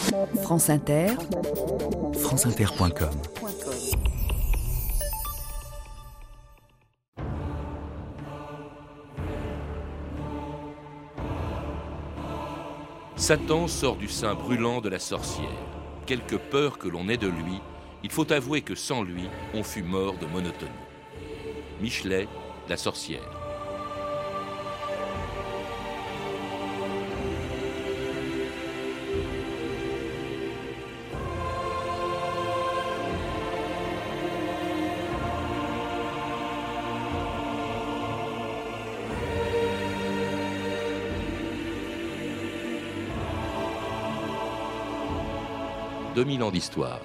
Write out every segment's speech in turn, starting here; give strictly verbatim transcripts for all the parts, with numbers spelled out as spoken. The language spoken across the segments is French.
France Inter, franceinter point com. Satan sort du sein brûlant de la sorcière. Quelque peur que l'on ait de lui, il faut avouer que sans lui, on fut mort de monotonie. Michelet, la sorcière. deux mille ans d'histoire.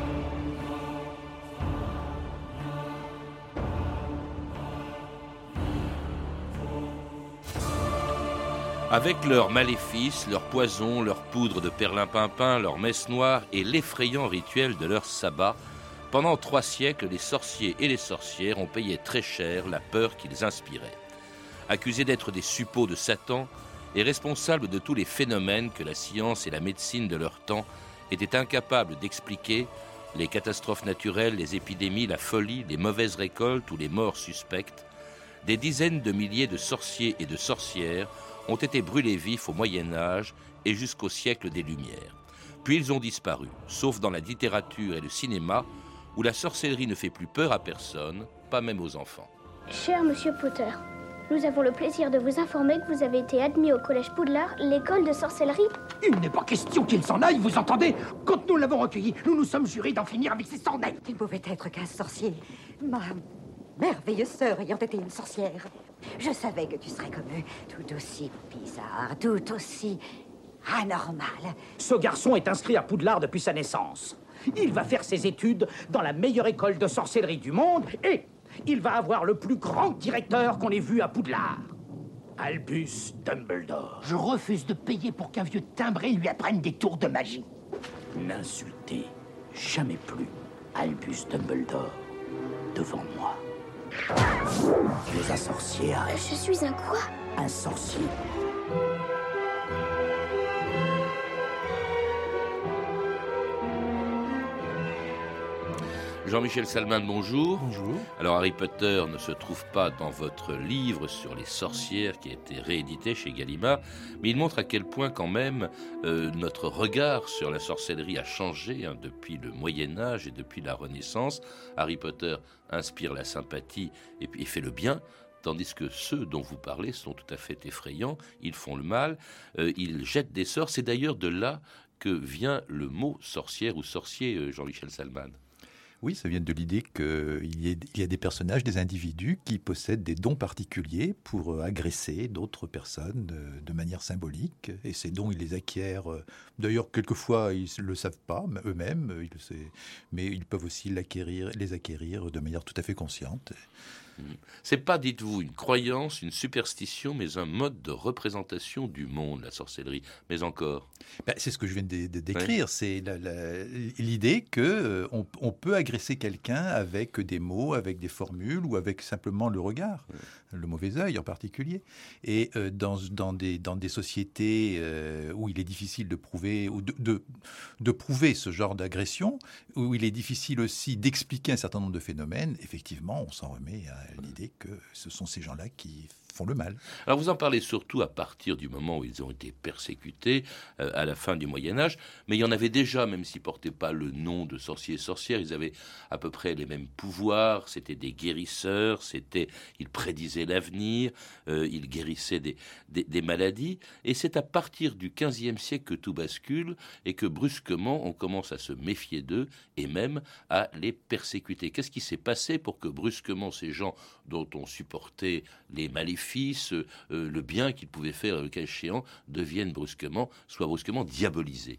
Avec leurs maléfices, leurs poisons, leurs poudres de perlimpinpin, leurs messes noires et l'effrayant rituel de leur sabbat, pendant trois siècles, les sorciers et les sorcières ont payé très cher la peur qu'ils inspiraient. Accusés d'être des suppôts de Satan et responsables de tous les phénomènes que la science et la médecine de leur temps étaient incapables d'expliquer, les catastrophes naturelles, les épidémies, la folie, les mauvaises récoltes ou les morts suspectes, des dizaines de milliers de sorciers et de sorcières ont été brûlés vifs au Moyen-Âge et jusqu'au siècle des Lumières. Puis ils ont disparu, sauf dans la littérature et le cinéma, où la sorcellerie ne fait plus peur à personne, pas même aux enfants. Cher Monsieur Potter, nous avons le plaisir de vous informer que vous avez été admis au Collège Poudlard, l'école de sorcellerie. Il n'est pas question qu'il s'en aille, vous entendez? Quand nous l'avons recueilli, nous nous sommes jurés d'en finir avec ces sornettes. Il ne pouvait être qu'un sorcier. Ma merveilleuse sœur ayant été une sorcière. Je savais que tu serais comme eux, tout aussi bizarre, tout aussi anormal. Ce garçon est inscrit à Poudlard depuis sa naissance. Il va faire ses études dans la meilleure école de sorcellerie du monde et il va avoir le plus grand directeur qu'on ait vu à Poudlard. Albus Dumbledore. Je refuse de payer pour qu'un vieux timbré lui apprenne des tours de magie. N'insultez jamais plus Albus Dumbledore devant moi. Tu es un sorcier, Harry. Je suis un quoi? Un sorcier. Jean-Michel Salman, bonjour. Bonjour. Alors Harry Potter ne se trouve pas dans votre livre sur les sorcières qui a été réédité chez Gallimard, mais il montre à quel point quand même euh, notre regard sur la sorcellerie a changé hein, depuis le Moyen-Âge et depuis la Renaissance. Harry Potter inspire la sympathie et, et fait le bien, tandis que ceux dont vous parlez sont tout à fait effrayants, ils font le mal, euh, ils jettent des sorts. C'est d'ailleurs de là que vient le mot sorcière ou sorcier, euh, Jean-Michel Salman. Oui, ça vient de l'idée qu'il y, y a des personnages, des individus qui possèdent des dons particuliers pour agresser d'autres personnes de manière symbolique. Et ces dons, ils les acquièrent. D'ailleurs, quelquefois, ils ne le savent pas eux-mêmes, mais ils peuvent aussi l'acquérir, les acquérir de manière tout à fait consciente. C'est pas, dites-vous, une croyance, une superstition, mais un mode de représentation du monde, la sorcellerie. Mais encore. Ben, c'est ce que je viens de, de décrire. Oui. C'est la, la, l'idée qu'on euh, on peut agresser quelqu'un avec des mots, avec des formules ou avec simplement le regard, oui. Le mauvais œil en particulier. Et euh, dans, dans, des, dans des sociétés euh, où il est difficile de prouver, ou de, de, de prouver ce genre d'agression, où il est difficile aussi d'expliquer un certain nombre de phénomènes, effectivement, on s'en remet à l'idée que ce sont ces gens-là qui font le mal. Alors vous en parlez surtout à partir du moment où ils ont été persécutés, euh, à la fin du Moyen-Âge, mais il y en avait déjà, même s'ils ne portaient pas le nom de sorciers et sorcières, ils avaient à peu près les mêmes pouvoirs, c'était des guérisseurs, c'était, ils prédisaient l'avenir, euh, ils guérissaient des, des, des maladies, et c'est à partir du quinzième siècle que tout bascule et que brusquement on commence à se méfier d'eux et même à les persécuter. Qu'est-ce qui s'est passé pour que brusquement ces gens dont on supportait les maléfices, euh, le bien qu'ils pouvaient faire le cas échéant, deviennent brusquement, soient brusquement diabolisés?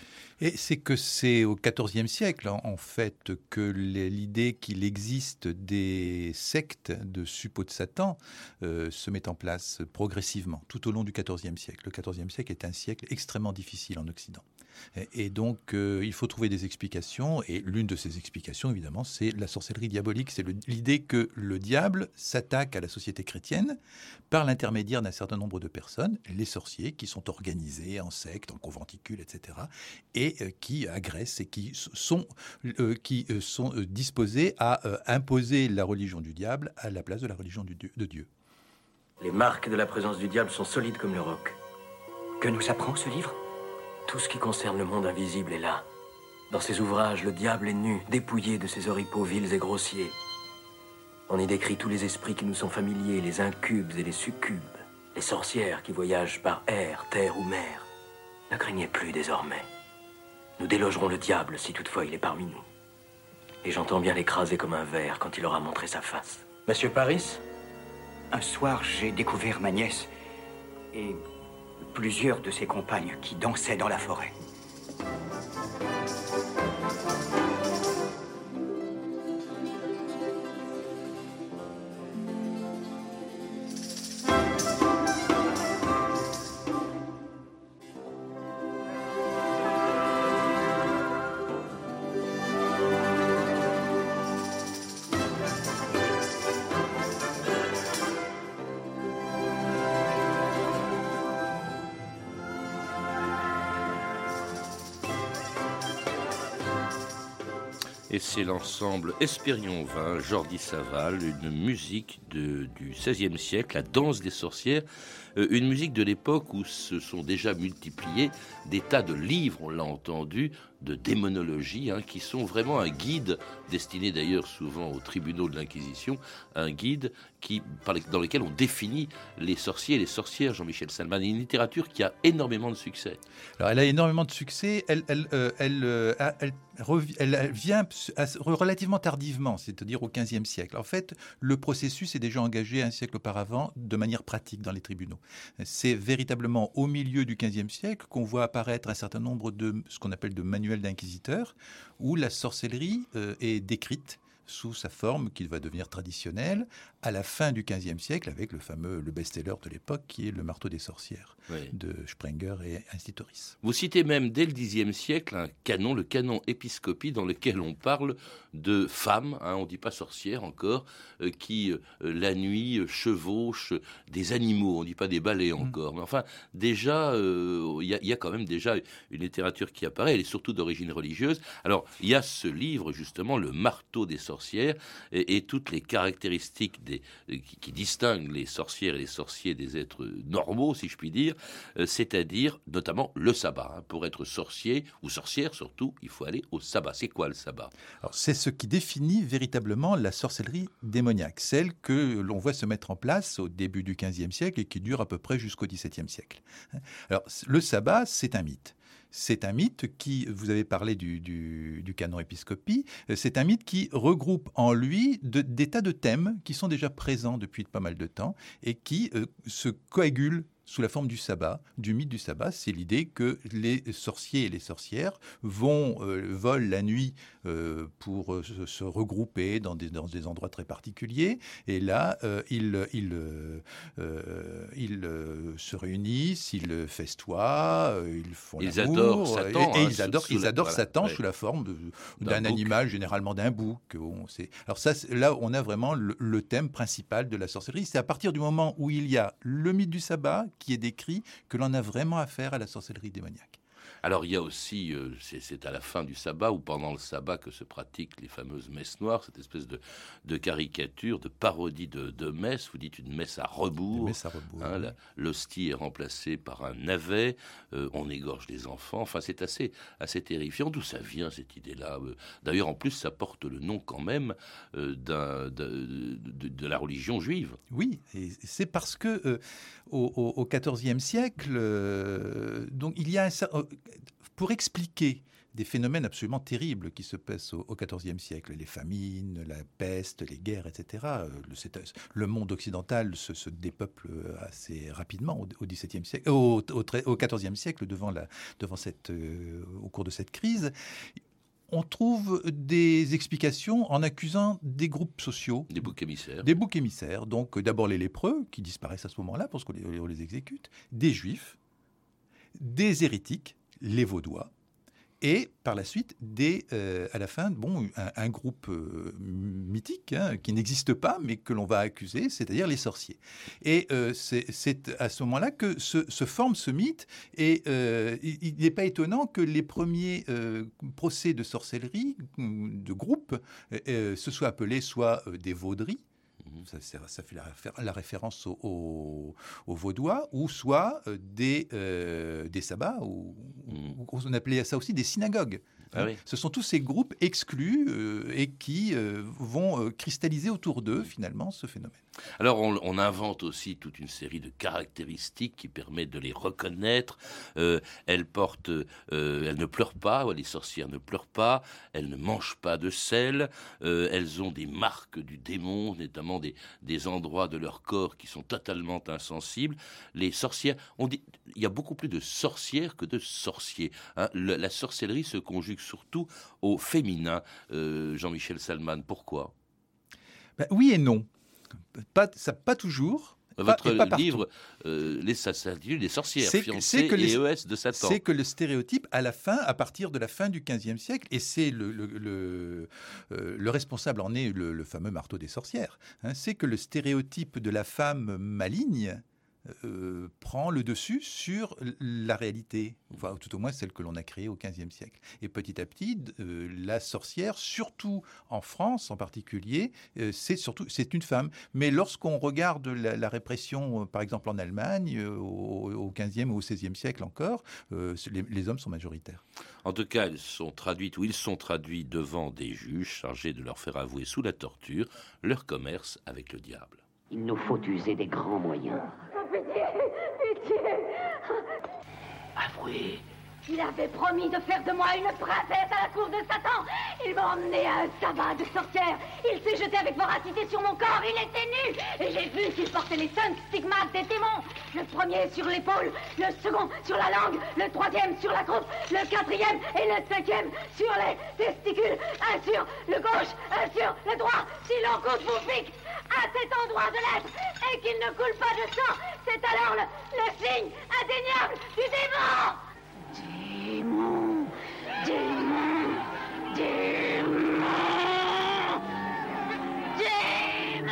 Et c'est que c'est au quatorzième siècle, en fait, que l'idée qu'il existe des sectes de suppôts de Satan euh, se met en place progressivement, tout au long du quatorzième siècle. Le quatorzième siècle est un siècle extrêmement difficile en Occident. Et, et donc, euh, il faut trouver des explications. Et l'une de ces explications, évidemment, c'est la sorcellerie diabolique. C'est le, l'idée que le diable s'attaque à la société chrétienne par l'intermédiaire d'un certain nombre de personnes, les sorciers, qui sont organisés en sectes, en conventicules, et cetera, et euh, qui agressent et qui sont, euh, qui, euh, sont euh, disposés à euh, imposer la religion du diable à la place de la religion du, de Dieu. Les marques de la présence du diable sont solides comme le roc. Que nous apprend ce livre ? Tout ce qui concerne le monde invisible est là. Dans ces ouvrages, le diable est nu, dépouillé de ses oripeaux vils et grossiers. On y décrit tous les esprits qui nous sont familiers, les incubes et les succubes, les sorcières qui voyagent par air, terre ou mer. Ne craignez plus désormais. Nous délogerons le diable si toutefois il est parmi nous. Et j'entends bien l'écraser comme un ver quand il aura montré sa face. Monsieur Paris ? Un soir, j'ai découvert ma nièce et plusieurs de ses compagnes qui dansaient dans la forêt. Et c'est l'ensemble Espérion-Vin, Jordi Saval, une musique de, du seizième siècle, la danse des sorcières, euh, une musique de l'époque où se sont déjà multipliés des tas de livres, on l'a entendu, de démonologie, hein, qui sont vraiment un guide, destiné d'ailleurs souvent aux tribunaux de l'Inquisition, un guide qui, par les, dans lequel on définit les sorciers et les sorcières, Jean-Michel Salman. Une littérature qui a énormément de succès. Alors, elle a énormément de succès. Elle, elle, euh, elle, euh, elle, elle, elle vient relativement tardivement, c'est-à-dire au quinzième siècle. En fait, le processus est déjà engagé un siècle auparavant de manière pratique dans les tribunaux. C'est véritablement au milieu du quinzième siècle qu'on voit apparaître un certain nombre de ce qu'on appelle de manuels d'inquisiteurs, où la sorcellerie euh, est décrite sous sa forme qui va devenir traditionnelle à la fin du quinzième siècle avec le fameux, le best-seller de l'époque qui est Le Marteau des sorcières, oui, de Sprenger et Institoris. Vous citez même dès le dixième siècle un canon, le canon Épiscopie, dans lequel on parle de femmes, hein, on ne dit pas sorcières encore, euh, qui euh, la nuit euh, chevauchent des animaux, on ne dit pas des balais encore, mmh. mais enfin déjà il euh, y, y a quand même déjà une littérature qui apparaît, elle est surtout d'origine religieuse. Alors il y a ce livre justement, Le Marteau des sorcières, et, et toutes les caractéristiques des, qui, qui distinguent les sorcières et les sorciers des êtres normaux, si je puis dire, euh, c'est-à-dire notamment le sabbat. Hein. Pour être sorcier ou sorcière surtout, il faut aller au sabbat. C'est quoi le sabbat ? Alors, c'est ce qui définit véritablement la sorcellerie démoniaque, celle que l'on voit se mettre en place au début du quinzième siècle et qui dure à peu près jusqu'au dix-septième siècle. Alors, le sabbat, c'est un mythe. C'est un mythe qui, vous avez parlé du, du, du canon Épiscopie, c'est un mythe qui regroupe en lui de, des tas de thèmes qui sont déjà présents depuis pas mal de temps et qui euh, se coagulent sous la forme du sabbat, du mythe du sabbat. C'est l'idée que les sorciers et les sorcières vont, euh, volent la nuit euh, pour euh, se, se regrouper dans des, dans des endroits très particuliers. Et là, euh, ils, ils, euh, ils euh, se réunissent, ils festoient, euh, ils font ils l'amour. Adorent Satan, et, et hein, ils adorent, sous, ils sous adorent la, Satan voilà, sous la forme de, d'un, d'un animal, généralement d'un bouc. On sait. Alors ça, là, on a vraiment le, le thème principal de la sorcellerie. C'est à partir du moment où il y a le mythe du sabbat qui est décrit que l'on a vraiment affaire à la sorcellerie démoniaque. Alors il y a aussi, euh, c'est, c'est à la fin du sabbat ou pendant le sabbat que se pratiquent les fameuses messes noires, cette espèce de, de caricature, de parodie de, de messe. Vous dites une messe à rebours. Messe à rebours. Hein, la, l'hostie est remplacée par un navet, euh, on égorge les enfants. Enfin, c'est assez, assez terrifiant. D'où ça vient cette idée-là ? D'ailleurs, en plus, ça porte le nom quand même euh, d'un, de, de, de la religion juive. Oui, et c'est parce que euh, au, au quatorzième siècle, euh, donc il y a un certain... Pour expliquer des phénomènes absolument terribles qui se passent au quatorzième siècle, les famines, la peste, les guerres, et cetera. Le, le monde occidental se, se dépeuple assez rapidement au, au dix-septième siècle, au, au, au quatorzième siècle devant la, devant cette, euh, au cours de cette crise. On trouve des explications en accusant des groupes sociaux. Des boucs émissaires. Des boucs émissaires. Donc d'abord les lépreux, qui disparaissent à ce moment-là parce qu'on les, on les exécute, des juifs, des hérétiques, les Vaudois, et par la suite, des, euh, à la fin, bon, un, un groupe euh, mythique hein, qui n'existe pas, mais que l'on va accuser, c'est-à-dire les sorciers. Et euh, c'est, c'est à ce moment-là que se, se forme ce mythe. Et euh, il n'est pas étonnant que les premiers euh, procès de sorcellerie, de groupe, euh, se soient appelés soit euh, des vauderies. Ça, ça fait la, la référence aux au, au Vaudois, ou soit euh, des, euh, des sabbats, ou, mmh. ou on appelait ça aussi des synagogues. Ah oui. Ce sont tous ces groupes exclus euh, et qui euh, vont euh, cristalliser autour d'eux, finalement, ce phénomène. Alors, on, on invente aussi toute une série de caractéristiques qui permettent de les reconnaître. Euh, elles portent, euh, elles ne pleurent pas, les sorcières ne pleurent pas, elles ne mangent pas de sel, euh, elles ont des marques du démon, notamment des, des endroits de leur corps qui sont totalement insensibles. Les sorcières, on dit, il y a beaucoup plus de sorcières que de sorciers. Hein. Le, la sorcellerie se conjugue surtout au féminin. Euh, Jean-Michel Salman, pourquoi ? Ben, oui et non. Pas, ça, pas toujours. Votre pas, pas livre, euh, les, ça s'intitule Les sorcières, c'est, fiancées c'est que les, et E S de Satan. C'est que le stéréotype, à la fin, à partir de la fin du quinzième siècle, et c'est le, le, le, euh, le responsable en est le, le fameux marteau des sorcières, hein, c'est que le stéréotype de la femme maligne Euh, prend le dessus sur la réalité, enfin, tout au moins celle que l'on a créée au quinzième siècle. Et petit à petit, euh, la sorcière, surtout en France en particulier, euh, c'est, surtout, c'est une femme. Mais lorsqu'on regarde la, la répression, euh, par exemple en Allemagne, euh, au, au quinzième ou au seizième siècle encore, euh, les, les hommes sont majoritaires. En tout cas, elles sont traduites, ou ils sont traduits devant des juges chargés de leur faire avouer sous la torture leur commerce avec le diable. Il nous faut user des grands moyens. Pitié, pitié. Avouez. Il avait promis de faire de moi une princesse à la cour de Satan. Il m'a emmené à un sabbat de sorcière. Il s'est jeté avec voracité sur mon corps. Il était nu. Et j'ai vu qu'il portait les cinq stigmates des démons. Le premier sur l'épaule, le second sur la langue, le troisième sur la croupe, le quatrième et le cinquième sur les testicules. Un sur le gauche, un sur le droit. Si l'on compte vous pique à cet endroit de l'être et qu'il ne coule pas de sang, c'est alors le, le signe indéniable du démon. Démon, démon, démon, démon.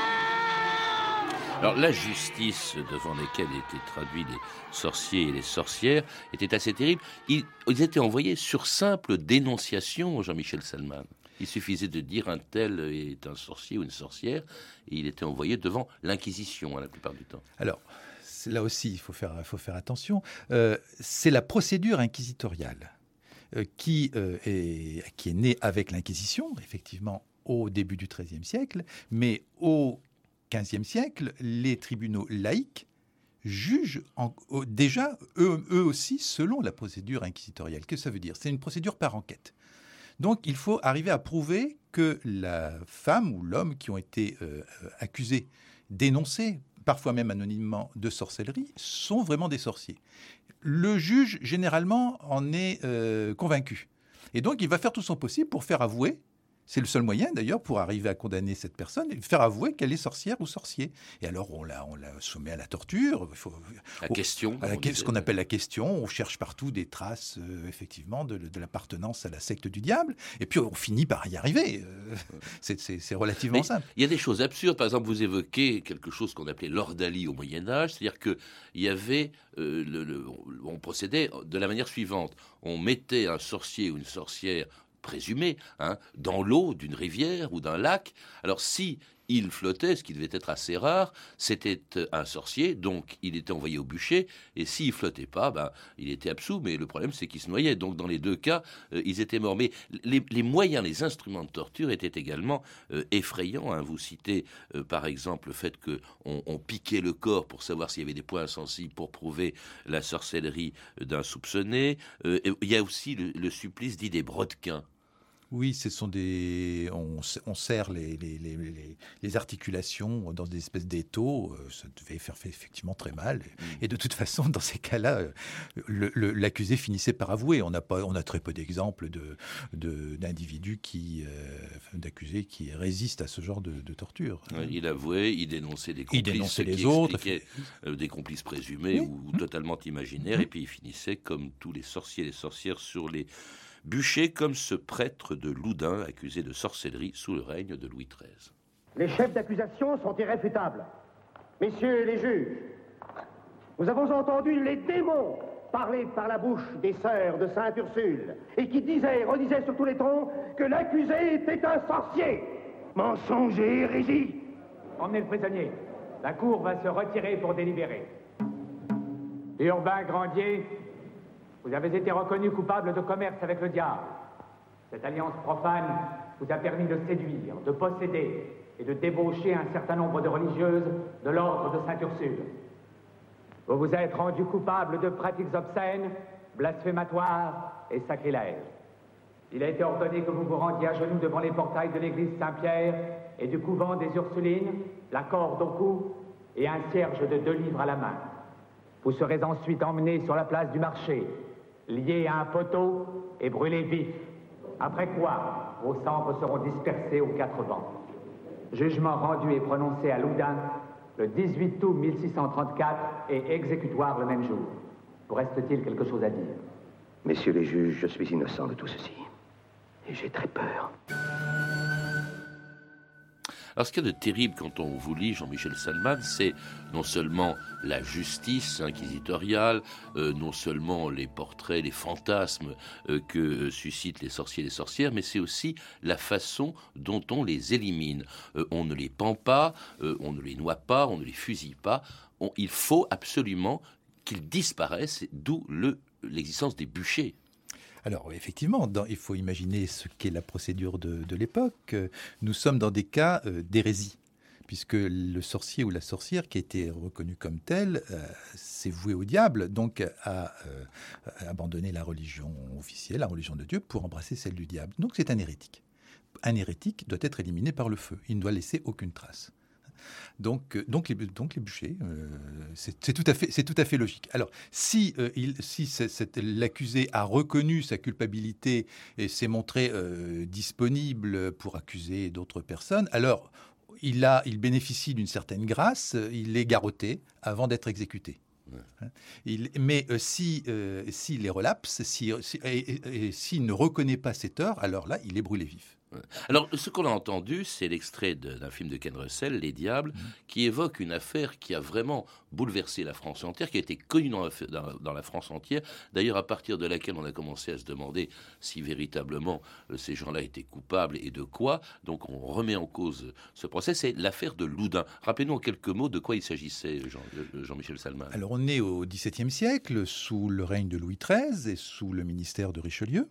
Alors la justice devant laquelle étaient traduits les sorciers et les sorcières était assez terrible. Ils, ils étaient envoyés sur simple dénonciation, Jean-Michel Salman. Il suffisait de dire un tel est un sorcier ou une sorcière, et il était envoyé devant l'Inquisition, hein, la plupart du temps. Alors, là aussi, il faut faire, il faut faire attention. Euh, c'est la procédure inquisitoriale euh, qui, euh, est, qui est née avec l'Inquisition, effectivement, au début du treizième siècle, mais au quinzième siècle, les tribunaux laïcs jugent en, déjà, eux, eux aussi, selon la procédure inquisitoriale. Qu'est-ce que ça veut dire ? C'est une procédure par enquête. Donc, il faut arriver à prouver que la femme ou l'homme qui ont été euh, accusés, dénoncés, parfois même anonymement, de sorcellerie, sont vraiment des sorciers. Le juge, généralement, en est euh, convaincu. Et donc, il va faire tout son possible pour faire avouer. C'est le seul moyen, d'ailleurs, pour arriver à condamner cette personne, et faire avouer qu'elle est sorcière ou sorcier. Et alors, on la, on la soumet à la torture. Il faut, la au, question. À la, ce qu'on appelle la question. On cherche partout des traces, euh, effectivement, de, de l'appartenance à la secte du diable. Et puis, on finit par y arriver. Euh, c'est, c'est, c'est relativement Mais simple. Il y a des choses absurdes. Par exemple, vous évoquez quelque chose qu'on appelait l'ordalie au Moyen-Âge. C'est-à-dire qu'il y avait... Euh, le, le, on procédait de la manière suivante. On mettait un sorcier ou une sorcière présumé, hein, dans l'eau d'une rivière ou d'un lac. Alors si il flottait, ce qui devait être assez rare, c'était un sorcier, donc il était envoyé au bûcher, et s'il flottait pas, ben, il était absous, mais le problème c'est qu'il se noyait. Donc dans les deux cas, euh, ils étaient morts. Mais les, les moyens, les instruments de torture étaient également euh, effrayants. Hein. Vous citez euh, par exemple le fait qu'on on piquait le corps pour savoir s'il y avait des points sensibles pour prouver la sorcellerie d'un soupçonné. Euh, il y a aussi le, le supplice dit des brodequins. Oui, ce sont des. On, on serre les, les, les, les, les articulations dans des espèces d'étaux. Ça devait faire effectivement très mal. Mmh. Et de toute façon, dans ces cas-là, le, le, l'accusé finissait par avouer. On a pas, on a très peu d'exemples de, de d'individus qui, euh, d'accusés qui résistent à ce genre de, de torture. Il avouait, il dénonçait des complices, il dénonçait les qui autres, euh, des complices présumés oui. ou, ou totalement imaginaires, mmh. et puis il finissait comme tous les sorciers et les sorcières sur les bûcher comme ce prêtre de Loudun accusé de sorcellerie sous le règne de Louis treize. Les chefs d'accusation sont irréfutables. Messieurs les juges, nous avons entendu les démons parler par la bouche des sœurs de Sainte Ursule et qui disaient et redisaient sur tous les tons que l'accusé était un sorcier. Mensonge et hérésie. Emmenez le prisonnier. La cour va se retirer pour délibérer. Urbain Grandier, vous avez été reconnu coupable de commerce avec le diable. Cette alliance profane vous a permis de séduire, de posséder et de débaucher un certain nombre de religieuses de l'ordre de Sainte-Ursule. Vous vous êtes rendu coupable de pratiques obscènes, blasphématoires et sacrilèges. Il a été ordonné que vous vous rendiez à genoux devant les portails de l'église Saint-Pierre et du couvent des Ursulines, la corde au cou et un cierge de deux livres à la main. Vous serez ensuite emmené sur la place du marché, lié à un poteau et brûlé vif, après quoi vos cendres seront dispersées aux quatre vents. Jugement rendu et prononcé à Loudun le dix-huit août mille six cent trente-quatre et exécutoire le même jour. Vous reste-t-il quelque chose à dire? Messieurs les juges, je suis innocent de tout ceci. Et j'ai très peur. Alors, ce qu'il y a de terrible quand on vous lit Jean-Michel Salman, c'est non seulement la justice inquisitoriale, euh, non seulement les portraits, les fantasmes euh, que suscitent les sorciers et les sorcières, mais c'est aussi la façon dont on les élimine. Euh, on ne les pend pas, euh, on ne les noie pas, on ne les fusille pas. On, il faut absolument qu'ils disparaissent, d'où le, l'existence des bûchers. Alors, effectivement, dans, il faut imaginer ce qu'est la procédure de, de l'époque. Nous sommes dans des cas euh, d'hérésie, puisque le sorcier ou la sorcière qui a été reconnu comme tel euh, s'est voué au diable, donc a euh, abandonné la religion officielle, la religion de Dieu, pour embrasser celle du diable. Donc c'est un hérétique. Un hérétique doit être éliminé par le feu. Il ne doit laisser aucune trace. Donc, donc, les, donc les bûchers, euh, c'est, c'est, tout à fait, c'est tout à fait logique. Alors, si, euh, il, si c'est, c'est, l'accusé a reconnu sa culpabilité et s'est montré euh, disponible pour accuser d'autres personnes, alors il, a, il bénéficie d'une certaine grâce, il est garrotté avant d'être exécuté. Ouais. Il, mais euh, si, euh, s'il les relapse, si, si, et, et, et s'il ne reconnaît pas ses torts, alors là, il est brûlé vif. Alors, ce qu'on a entendu, c'est l'extrait de, d'un film de Ken Russell, Les Diables, mmh. qui évoque une affaire qui a vraiment bouleversé la France entière, qui a été connue dans la, dans, dans la France entière, d'ailleurs à partir de laquelle on a commencé à se demander si véritablement euh, ces gens-là étaient coupables et de quoi. Donc on remet en cause ce procès, c'est l'affaire de Loudun. Rappelez-nous en quelques mots de quoi il s'agissait, Jean, Jean-Michel Salman. Alors on est au XVIIe siècle, sous le règne de Louis treize et sous le ministère de Richelieu.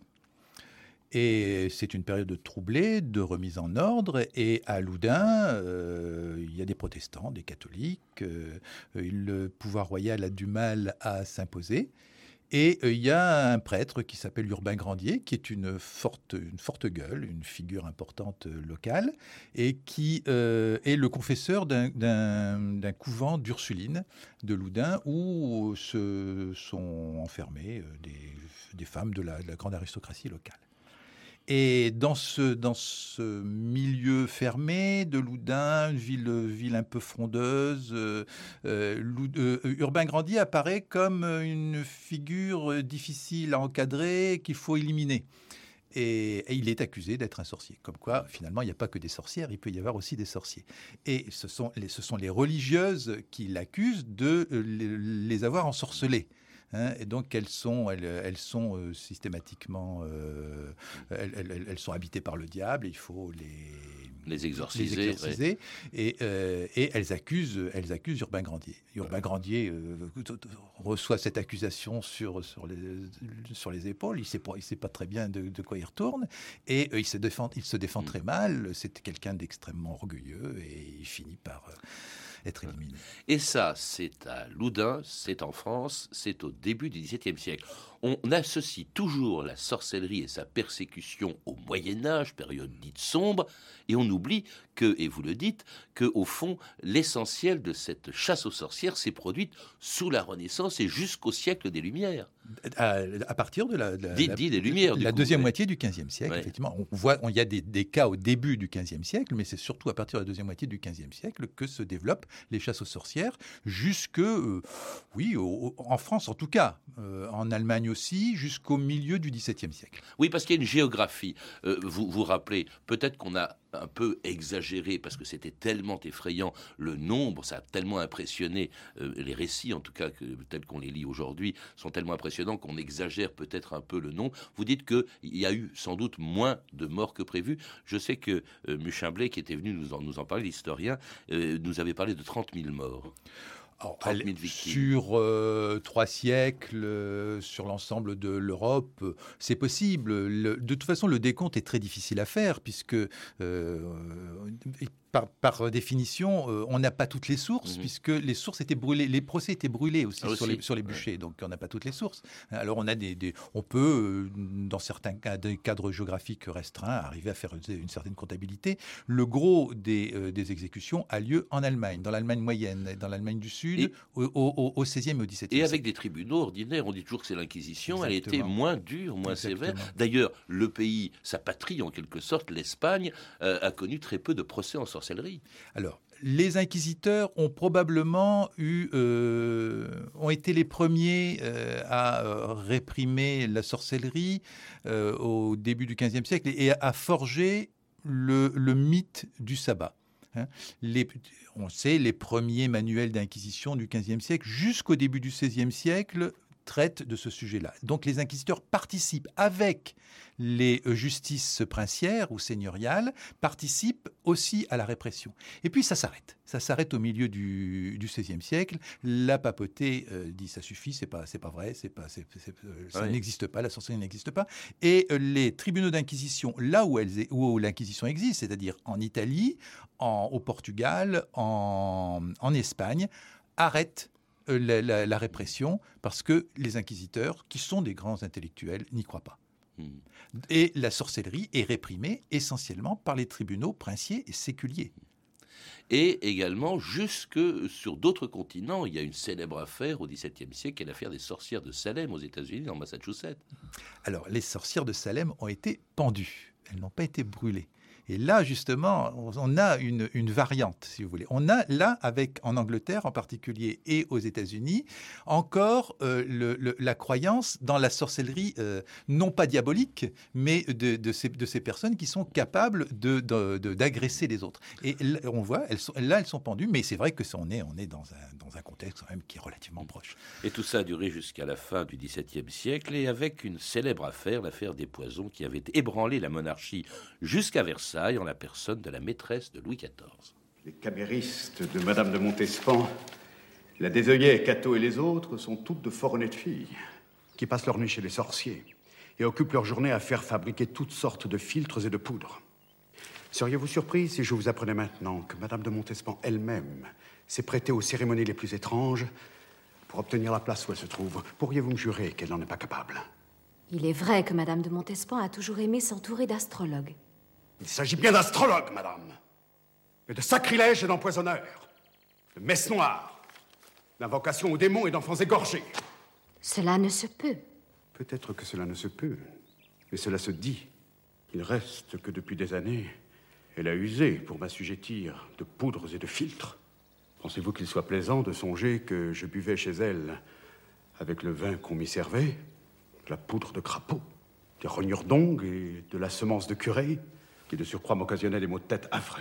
Et c'est une période troublée, de remise en ordre. Et à Loudun, euh, il y a des protestants, des catholiques. Euh, le pouvoir royal a du mal à s'imposer. Et euh, il y a un prêtre qui s'appelle Urbain Grandier, qui est une forte, une forte gueule, une figure importante locale, et qui euh, est le confesseur d'un, d'un, d'un couvent d'Ursulines de Loudun, où se sont enfermées des, des femmes de la, de la grande aristocratie locale. Et dans ce, dans ce milieu fermé de Loudun, une ville, ville un peu frondeuse, euh, euh, Urbain Grandier apparaît comme une figure difficile à encadrer, qu'il faut éliminer. Et, et il est accusé d'être un sorcier. Comme quoi, finalement, il n'y a pas que des sorcières, il peut y avoir aussi des sorciers. Et ce sont les, ce sont les religieuses qui l'accusent de les avoir ensorcelés. Hein, et donc elles sont, elles, elles sont euh, systématiquement, euh, elles, elles, elles sont habitées par le diable. Et il faut les les exorciser, les exorciser ouais. et, euh, et elles accusent, elles accusent Urbain Grandier. Urbain ouais. Grandier euh, reçoit cette accusation sur sur les sur les épaules. Il sait pas, il sait pas très bien de, de quoi il retourne et euh, il se défend, il se défend mmh. très mal. C'est quelqu'un d'extrêmement orgueilleux et il finit par euh, être éliminés. Et ça, c'est à Loudun, c'est en France, c'est au début du XVIIe siècle. On associe toujours la sorcellerie et sa persécution au Moyen-Âge, période dite sombre, et on oublie que, et vous le dites, que au fond, l'essentiel de cette chasse aux sorcières s'est produite sous la Renaissance et jusqu'au siècle des Lumières. À, à partir de la, de la, dit, dit des Lumières, la coup, deuxième ouais. moitié du quinzième siècle, ouais. effectivement. On voit, il y a des, des cas au début du quinzième siècle, mais c'est surtout à partir de la deuxième moitié du quinzième siècle que se développent les chasses aux sorcières, jusque, euh, oui, au, en France en tout cas, euh, en Allemagne aussi, jusqu'au milieu du dix-septième siècle. Oui, parce qu'il y a une géographie. Euh, vous vous rappelez, peut-être qu'on a un peu exagéré, parce que c'était tellement effrayant, le nombre, ça a tellement impressionné, euh, les récits en tout cas, que, tels qu'on les lit aujourd'hui, sont tellement impressionnants qu'on exagère peut-être un peu le nombre. Vous dites qu'il y a eu sans doute moins de morts que prévu. Je sais que euh, Muchimblay, qui était venu nous en, nous en parler, l'historien, euh, nous avait parlé de trente mille morts. Alors, sur euh, trois siècles, euh, sur l'ensemble de l'Europe, euh, c'est possible. Le, de toute façon, le décompte est très difficile à faire, puisque euh, par, par définition, euh, on n'a pas toutes les sources, mmh. puisque les sources étaient brûlées, les procès étaient brûlés aussi, ah, sur, aussi. Les, sur les bûchers, ouais. donc on n'a pas toutes les sources. Alors on a des, des on peut, euh, dans certains cas, des cadres géographiques restreints, arriver à faire une certaine comptabilité. Le gros des, euh, des exécutions a lieu en Allemagne, dans l'Allemagne moyenne, dans l'Allemagne du Sud, et, au, au, au seizième et au dix-septième siècle. Et avec siècle. des tribunaux ordinaires, on dit toujours que c'est l'Inquisition, Exactement. Elle était moins dure, moins Exactement. sévère. D'ailleurs, le pays, sa patrie en quelque sorte, l'Espagne, euh, a connu très peu de procès en sorcellerie. Alors, les inquisiteurs ont probablement eu, euh, ont été les premiers euh, à euh, réprimer la sorcellerie euh, au début du quinzième siècle et, et à forger le, le mythe du sabbat. Hein. Les, on sait, les premiers manuels d'inquisition du quinzième siècle jusqu'au début du seizième siècle traitent de ce sujet-là. Donc les inquisiteurs participent avec les justices princières ou seigneuriales, participent aussi à la répression. Et puis ça s'arrête. Ça s'arrête au milieu du, du seizième siècle. La papauté euh, dit ça suffit, c'est pas, c'est pas vrai, c'est pas, c'est, c'est, euh, ça oui. n'existe pas, la sorcellerie n'existe pas. Et euh, les tribunaux d'inquisition, là où, elles, où l'inquisition existe, c'est-à-dire en Italie, en, au Portugal, en, en Espagne, arrêtent La, la, la répression, parce que les inquisiteurs, qui sont des grands intellectuels, n'y croient pas. Mmh. Et la sorcellerie est réprimée essentiellement par les tribunaux princiers et séculiers. Et également, jusque sur d'autres continents, il y a une célèbre affaire au dix-septième siècle, qui est l'affaire des sorcières de Salem aux États-Unis, en Massachusetts. Alors, les sorcières de Salem ont été pendues, elles n'ont pas été brûlées. Et là, justement, on a une, une variante, si vous voulez. On a là, avec, en Angleterre en particulier et aux États-Unis, encore euh, le, le, la croyance dans la sorcellerie, euh, non pas diabolique, mais de, de, ces, de ces personnes qui sont capables de, de, de, d'agresser les autres. Et là, on voit, elles sont, là, elles sont pendues, mais c'est vrai que ça, on est, on est dans, un, dans un contexte quand même qui est relativement proche. Et tout ça a duré jusqu'à la fin du dix-septième siècle, et avec une célèbre affaire, l'affaire des poisons, qui avait ébranlé la monarchie jusqu'à Versailles, en la personne de la maîtresse de Louis quatorze. Les caméristes de Madame de Montespan, la Désœuillée, Cateau et les autres sont toutes de fort honnêtes filles qui passent leur nuit chez les sorciers et occupent leur journée à faire fabriquer toutes sortes de filtres et de poudres. Seriez-vous surpris si je vous apprenais maintenant que Madame de Montespan elle-même s'est prêtée aux cérémonies les plus étranges pour obtenir la place où elle se trouve? Pourriez-vous me jurer qu'elle n'en est pas capable? Il est vrai que Madame de Montespan a toujours aimé s'entourer d'astrologues. Il s'agit bien d'astrologues, madame, mais de sacrilèges et d'empoisonneurs, de messes noires, d'invocations aux démons et d'enfants égorgés. Cela ne se peut. Peut-être que cela ne se peut, mais cela se dit. Il reste que depuis des années, elle a usé pour m'assujettir de poudres et de filtres. Pensez-vous qu'il soit plaisant de songer que je buvais chez elle, avec le vin qu'on m'y servait, de la poudre de crapaud, des rognures d'ongles et de la semence de curé, qui de surcroît m'occasionnait des maux de tête affreux.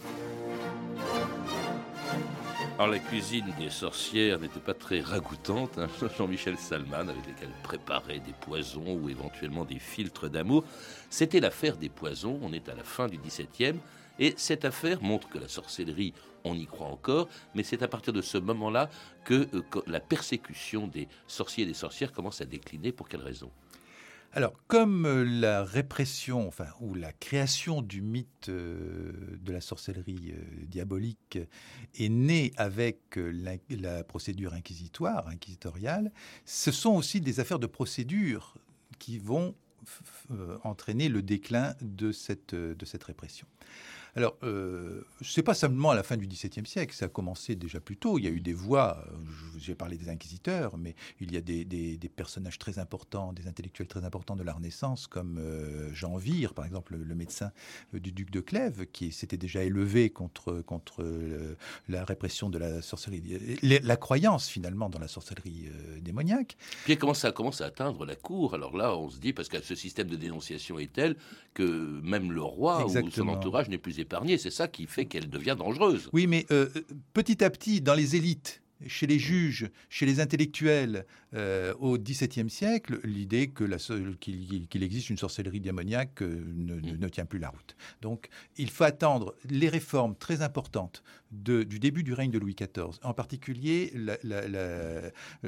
Alors la cuisine des sorcières n'était pas très ragoûtante, hein. Jean-Michel Salman, avec lesquels préparait des poisons ou éventuellement des filtres d'amour. C'était l'affaire des poisons, on est à la fin du dix-septième, et cette affaire montre que la sorcellerie, on y croit encore, mais c'est à partir de ce moment-là que, euh, que la persécution des sorciers et des sorcières commence à décliner. Pour quelle raison ? Alors, comme euh, la répression, enfin, ou la création du mythe euh, de la sorcellerie euh, diabolique est née avec euh, la, la procédure inquisitoire, inquisitoriale, ce sont aussi des affaires de procédure qui vont f- euh, entraîner le déclin de cette, euh, de cette répression. Alors, euh, ce n'est pas seulement à la fin du XVIIe siècle, ça a commencé déjà plus tôt. Il y a eu des voix, j'ai parlé des inquisiteurs, mais il y a des, des, des personnages très importants, des intellectuels très importants de la Renaissance, comme euh, Jean Vire, par exemple, le médecin euh, du duc de Clèves, qui s'était déjà élevé contre, contre euh, la répression de la sorcellerie, la, la croyance finalement dans la sorcellerie euh, démoniaque. Puis comment ça commence à atteindre la cour. Alors là, on se dit, parce que ce système de dénonciation est tel que même le roi Exactement. ou son entourage n'est plus épargné. C'est ça qui fait qu'elle devient dangereuse. Oui, mais euh, petit à petit, dans les élites, chez les juges, chez les intellectuels, euh, au XVIIe siècle, l'idée que la, qu'il, qu'il existe une sorcellerie démoniaque euh, ne, ne, ne tient plus la route. Donc, il faut attendre les réformes très importantes de, du début du règne de Louis quatorze, en particulier la, la, la,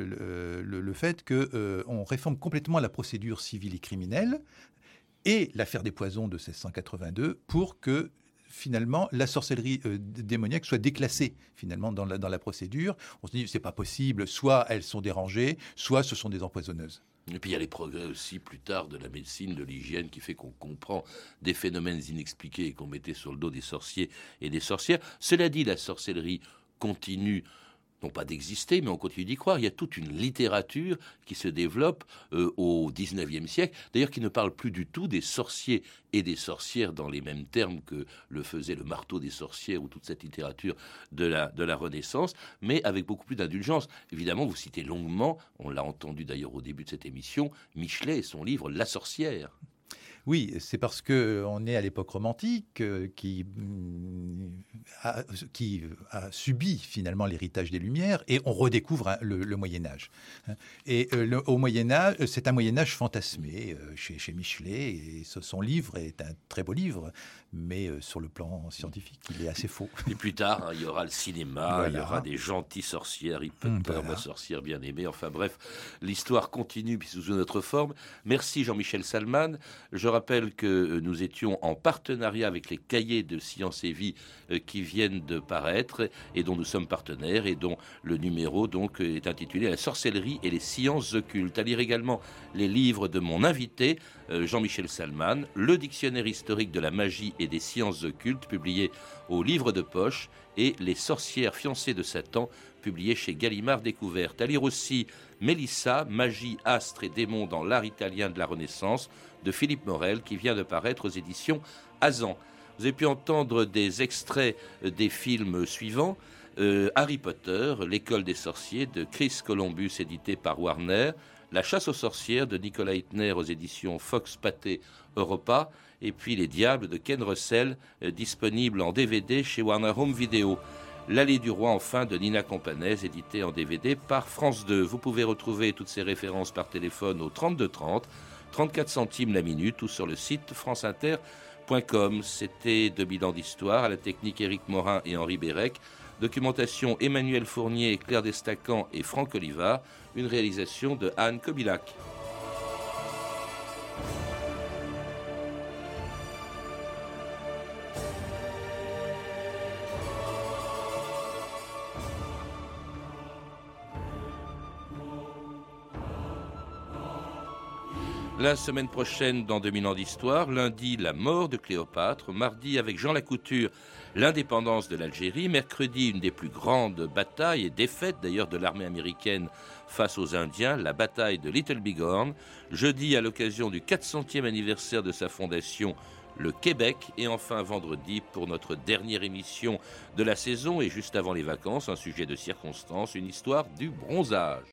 le, le, le fait qu'on euh, réforme complètement la procédure civile et criminelle et l'affaire des poisons de seize cent quatre-vingt-deux pour que finalement, la sorcellerie euh, démoniaque soit déclassée finalement dans la, dans la procédure. On se dit, c'est pas possible, soit elles sont dérangées, soit ce sont des empoisonneuses. Et puis il y a les progrès aussi plus tard de la médecine, de l'hygiène, qui fait qu'on comprend des phénomènes inexpliqués et qu'on mettait sur le dos des sorciers et des sorcières. Cela dit, la sorcellerie continue, non pas d'exister, mais on continue d'y croire. Il y a toute une littérature qui se développe euh, au dix-neuvième siècle, d'ailleurs qui ne parle plus du tout des sorciers et des sorcières dans les mêmes termes que le faisait le marteau des sorcières ou toute cette littérature de la, de la Renaissance, mais avec beaucoup plus d'indulgence. Évidemment, vous citez longuement, on l'a entendu d'ailleurs au début de cette émission, Michelet et son livre « La sorcière ». Oui, c'est parce qu'on est à l'époque romantique euh, qui, a, qui a subi finalement l'héritage des Lumières et on redécouvre hein, le, le Moyen-Âge. Et euh, le, au Moyen-Âge, c'est un Moyen-Âge fantasmé euh, chez, chez Michelet et ce, son livre est un très beau livre, mais euh, sur le plan scientifique, il est assez faux. Et plus tard, hein, il y aura le cinéma, voilà. Il y aura des gentilles sorcières, Harry Potter, voilà. Ma sorcière bien aimée. Enfin bref, l'histoire continue puis sous une autre forme. Merci Jean-Michel Salman. Je rappelle que nous étions en partenariat avec les cahiers de Science et Vie euh, qui viennent de paraître et dont nous sommes partenaires et dont le numéro donc est intitulé « La sorcellerie et les sciences occultes ». À lire également les livres de mon invité, euh, Jean-Michel Salman, le dictionnaire historique de la magie et des sciences occultes, publié au Livre de Poche, et Les sorcières fiancées de Satan, publié chez Gallimard Découverte. À lire aussi Mélissa, magie, astres et démons dans l'art italien de la Renaissance, de Philippe Morel, qui vient de paraître aux éditions Azan. Vous avez pu entendre des extraits des films suivants. Euh, Harry Potter, l'école des sorciers de Chris Columbus, édité par Warner. La chasse aux sorcières de Nicolas Hitner aux éditions Fox Pathé Europa. Et puis Les Diables de Ken Russell, euh, disponible en D V D chez Warner Home Video. L'Allée du Roi, enfin, de Nina Campanès, édité en D V D par France deux. Vous pouvez retrouver toutes ces références par téléphone au trente-deux trente, trente-quatre centimes la minute ou sur le site franceinter point com. C'était deux mille ans d'histoire, à la technique Éric Morin et Henri Bérec. Documentation Emmanuel Fournier, Claire Destacan et Franck Olivard. Une réalisation de Anne Kobilac. La semaine prochaine, dans deux mille ans d'histoire, lundi, la mort de Cléopâtre, mardi, avec Jean Lacouture, l'indépendance de l'Algérie, mercredi, une des plus grandes batailles et défaites d'ailleurs de l'armée américaine face aux Indiens, la bataille de Little Bighorn, jeudi, à l'occasion du quatre centième anniversaire de sa fondation, le Québec, et enfin vendredi, pour notre dernière émission de la saison et juste avant les vacances, un sujet de circonstance, une histoire du Bronze Âge.